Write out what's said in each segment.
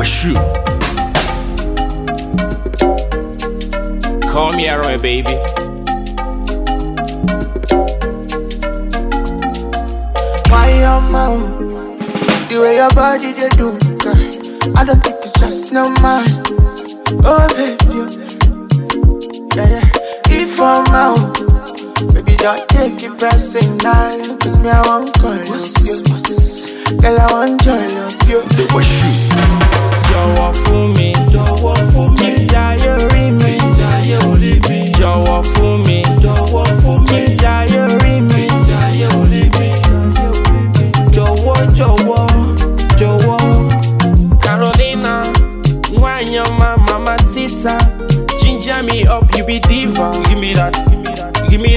shoot. Call me Aaron, baby. Why your mouth? The way your body they do, girl. I don't think it's just no mind. Oh baby, yeah. If I'm out, baby don't take it personal. Cause me I won't call you. Girl I want your love you. Jọ̀wọ́ fún mi, kí n jayé orí mi. Jọ̀wọ́ fún mi, kí n jayé orí mi. Jọ̀wọ́. Carolina, Wanyama, Mamacita. Ginger me up, you be diva. Give me that. Baby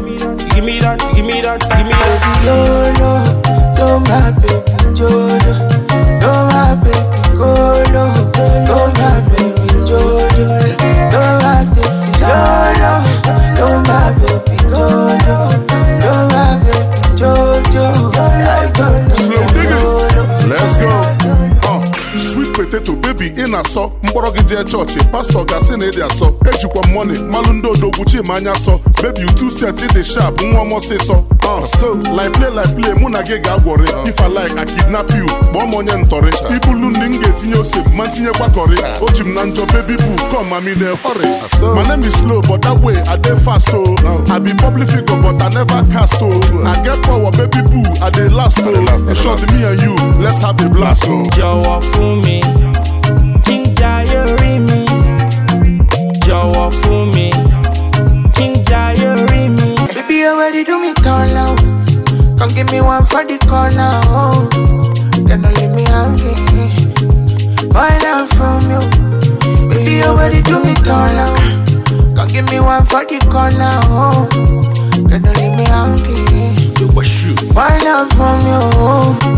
Lolo, you're my baby Jojo. You're my baby Golo. You're my baby Jojo. You're my baby Lolo. You're my baby Jojo. You're my baby Jojo. I don't know. Let's go. Sweet potato baby in a so mkpọrọ gị jee chọọchị pastor gasị na ịdị asọ ejikwa money malụ ndị odogwu chima anya sọ baby you too set ịdị sharp nwa m ọsịsọ so like play mụ na gị ga-agwọrị if I like I kidnap you kpọọ m onye ntọrị ibulu ndị m ga-etinye ose ma ntinyekwa kọrị o ji m na njọ baby boo come I'm in a hurry. My name is slow but that way I dey fast oh. I be public figure but I never cast oh. I get power baby boo I dey last oh. In short me and you let's have a blast oh. Jọ̀wọ́ fún mi, kí n jayé orí mi. Jọ̀wọ́ fún mi, kí n jayé orí mi. Baby you already do me turn now. Come give me one for the corner oh. Then don't leave me hanging. Why not from you? Baby you already do me turn now. Come give me one for the corner oh. Then don't leave me hanging. Why not from you?